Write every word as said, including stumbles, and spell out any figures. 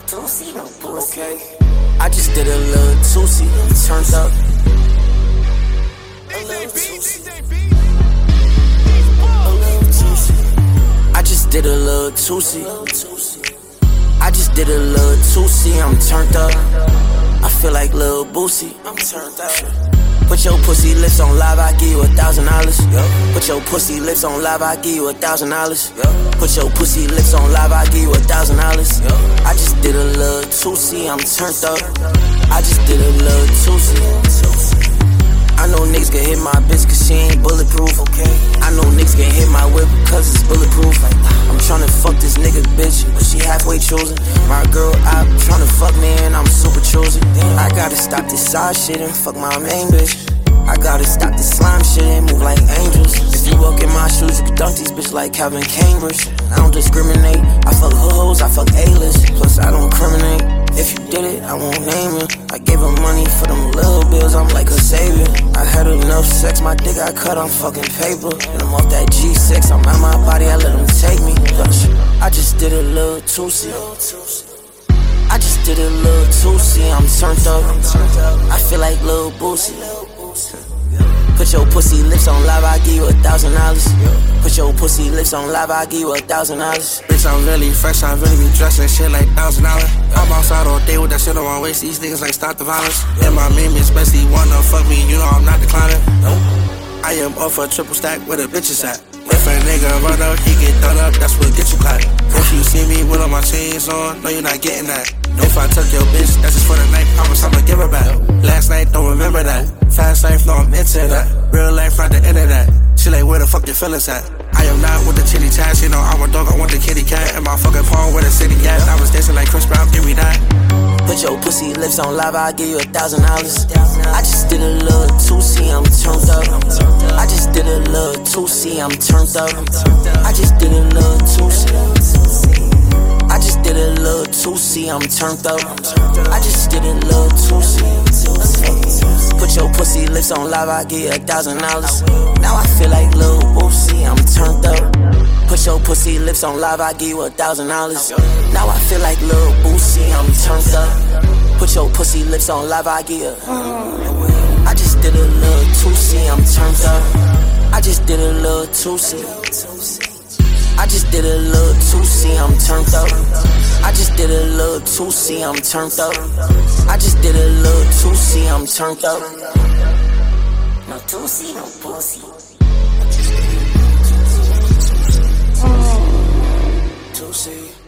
Tusi, no pussy. Okay. I just did a little Tusi, turned up. A little Tusi. A little Tusi. I just did a little Tusi. I just did a little Tusi, I'm turned up. I feel like Lil Boosie, I'm turned up. Put your pussy lips on live, I give you a thousand dollars. Put your pussy lips on live, I give you a thousand dollars. Put your pussy lips on live, I give you a thousand dollars. I just did a little Tusi, I'm turned up. I just did a little Tusi. I know niggas can hit my bitch cause she ain't bulletproof, okay? I know niggas can hit my whip cause it's bulletproof. I'm tryna fuck this nigga bitch, but she halfway chosen. My girl, I'm tryna fuck me and I'm super choosy. I gotta stop this side shit and fuck my main bitch. I gotta stop this slime shit and move like angels. If you walk in my shoes, you can dunk these bitch like Calvin Cambridge. I don't discriminate, I fuck hoes, I fuck A-list. Plus I don't criminate, if you did it, I won't name you. I gave her money for them little bills, I'm like her savior. I had enough sex, my dick got cut on fucking paper. And I'm off that G six, I'm out my body, I let them take me. I just did a little Tusi. I just did a little Tusi, I'm turned up. I feel like Lil Boosie. Put your pussy lips on live, I give you a thousand dollars. Put your pussy lips on live, I give you a thousand dollars. Bitch, I'm really fresh, I really be dressing shit like thousand dollars. I'm outside all day with that shit on my waist, these niggas like stop the violence. And my meme especially wanna fuck me, you know I'm not declining. I am off a triple stack where the bitches at. If a nigga run up, he get done up, that's what get you clapped. If you see me with all my chains on, no you're not getting that. If I took your bitch, that's just for the night, promise I'ma give her back. Last night, don't remember that. Fast life, no I'm into that. Real life, not the internet. She like, where the fuck your feelings at? I am not with the chitty chat, you know I'm a dog, I want the kitty cat. And my fucking pawn where the city at. I was dancing like Chris Brown, give me that. Put your pussy lips on live, I'll give you a thousand dollars. I just did a little Tusi, I'm turned up. I just did a little Tusi, I'm turned up. I just did a little Tusi. I just did a little Tusi, I'm turned up. I just did a little Tusi. Put your pussy lips on live, I'll give you a thousand dollars. Now I feel like Lil Boosie, I'm turned up. Put your pussy lips on live, I'll give you a thousand dollars. Now I feel like Lil Boosie, I'm turned up. Put your pussy lips on live, I'll give you. I just did a little Tusi, I'm turned up. I just did a little Tusi. I just did a little Tusi, I'm turned up. I just did a little Tusi, I'm turned up. I just did a little Tusi, I'm turned up. No Tusi, no pussy. Tusi.